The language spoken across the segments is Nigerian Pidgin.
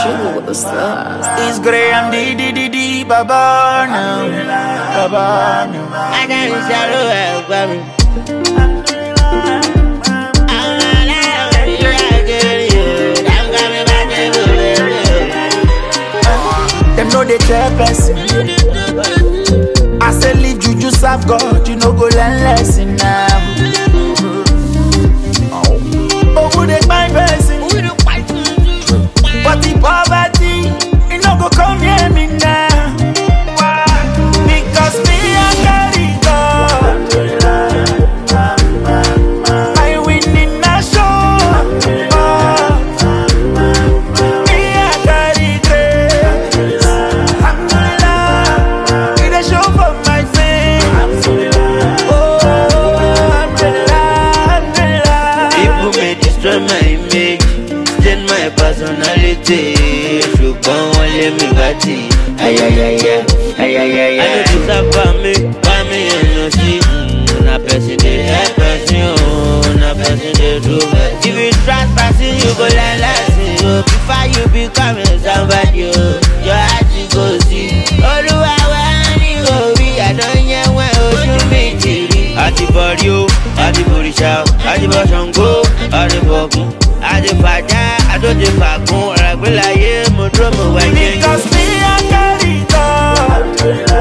Sugar with the stars. It's Graham D Baba now. Baba now. I can't shadow help me. Them know they tell person. I say leave juju serve God, you know go learn lesson now. Oh, who they find person? But the poverty, it no go come near me now. Because me I carry God. I win in a show. Me I carry grace. Alhamdulillah, it a show for my face. Oh, alhamdulillah. People may destroy my image, stain my personality. Ṣùgbọ́n wọ́n lé mi bàtì. Ayayaya, ayayaya. I know this about me, why me no see? Na person dey help person, na person dey do. If you trust person, you go learn lesson. Before you become somebody, your heart go see. Olúwa wá ní orí, àdán wá ojú mi ti rí. Àtibọ̀rí o, àtibọ̀rìṣà o, àtibọ̀ Ṣàngó, àtibọ̀gún, àtibàjá, àtòtìfàgún, ọ̀ràgbélayé, mo dúró mo wá jẹ́. Because me I carry God.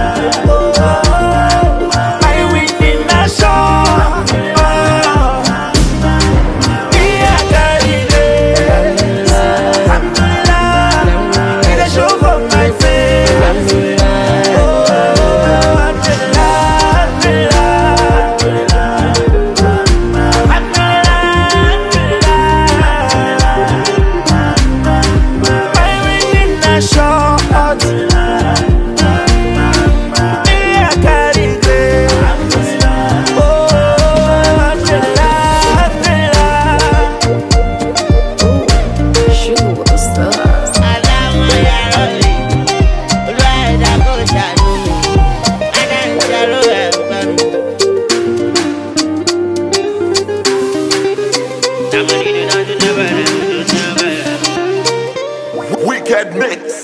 I win in a show. Me I carry grace. Alhamdulillah, it a show for my face. Oh, alhamdulillah, I win in a show. Sugar with the stars. Wicked mix.